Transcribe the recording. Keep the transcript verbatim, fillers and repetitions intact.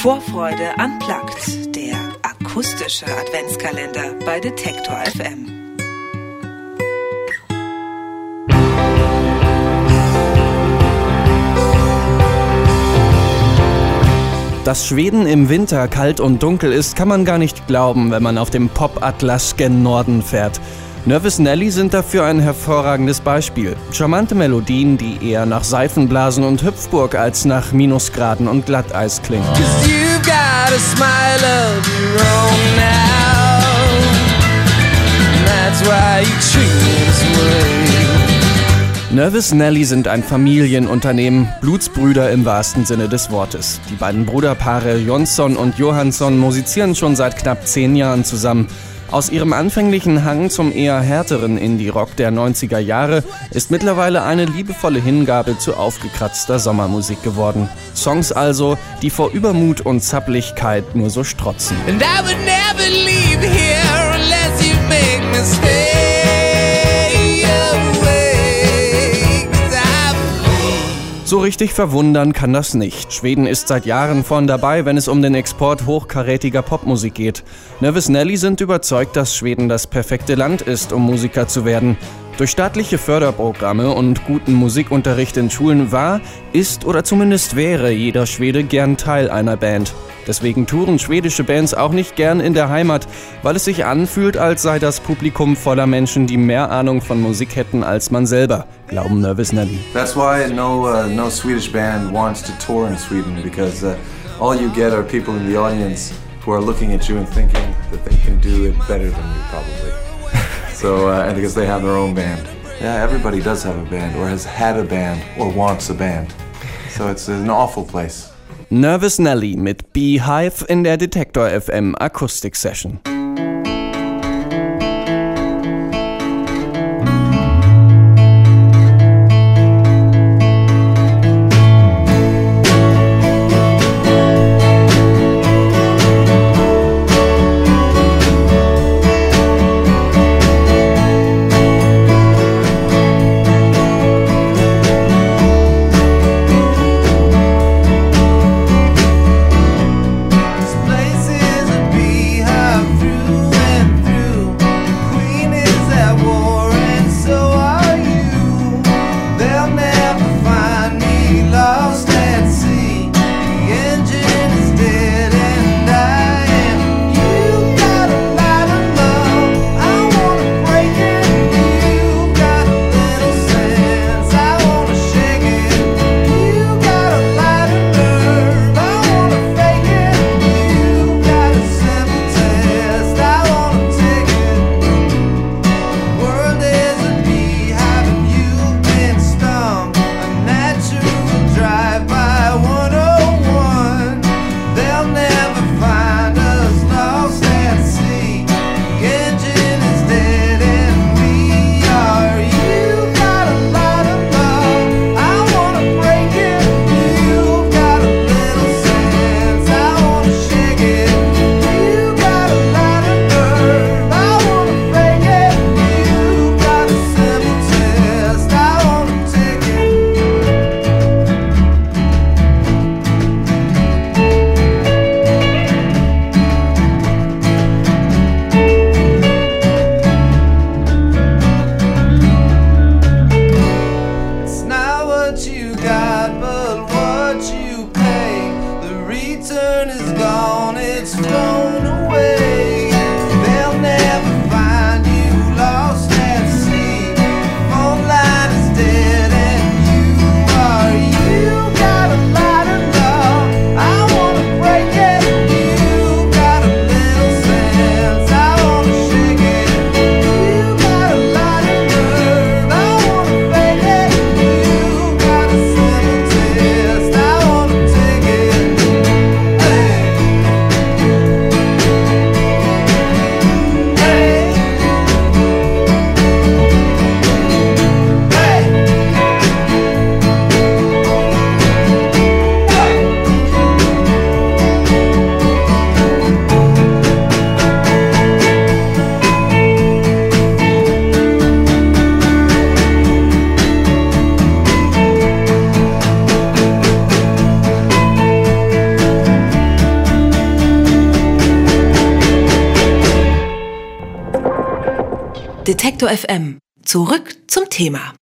Vorfreude unplugged, der akustische Adventskalender bei Detektor F M. Dass Schweden im Winter kalt und dunkel ist, kann man gar nicht glauben, wenn man auf dem Pop-Atlas gen Norden fährt. Nervous Nelly sind dafür ein hervorragendes Beispiel. Charmante Melodien, die eher nach Seifenblasen und Hüpfburg als nach Minusgraden und Glatteis klingen. Nervous Nelly sind ein Familienunternehmen, Blutsbrüder im wahrsten Sinne des Wortes. Die beiden Bruderpaare Jonsson und Johansson musizieren schon seit knapp zehn Jahren zusammen. Aus ihrem anfänglichen Hang zum eher härteren Indie-Rock der neunziger Jahre ist mittlerweile eine liebevolle Hingabe zu aufgekratzter Sommermusik geworden. Songs also, die vor Übermut und Zapplichkeit nur so strotzen. And I would never leave here unless you make me stay. So richtig verwundern kann das nicht. Schweden ist seit Jahren vorn dabei, wenn es um den Export hochkarätiger Popmusik geht. Nervous Nelly sind überzeugt, dass Schweden das perfekte Land ist, um Musiker zu werden. Durch staatliche Förderprogramme und guten Musikunterricht in Schulen war, ist oder zumindest wäre jeder Schwede gern Teil einer Band. Deswegen touren schwedische Bands auch nicht gern in der Heimat, weil es sich anfühlt, als sei das Publikum voller Menschen, die mehr Ahnung von Musik hätten als man selber, glauben Nervous Nelly. That's why no uh, no Swedish band wants to tour in Sweden, because uh, all you get are people in the audience who are looking at you and thinking that they can do it better than you probably. So uh, and because they have their own band. Yeah, everybody does have a band or has had a band or wants a band. So it's an awful place. Nervous Nelly mit Beehive in der Detektor F M Akustik Session. Detektor F M. Zurück zum Thema.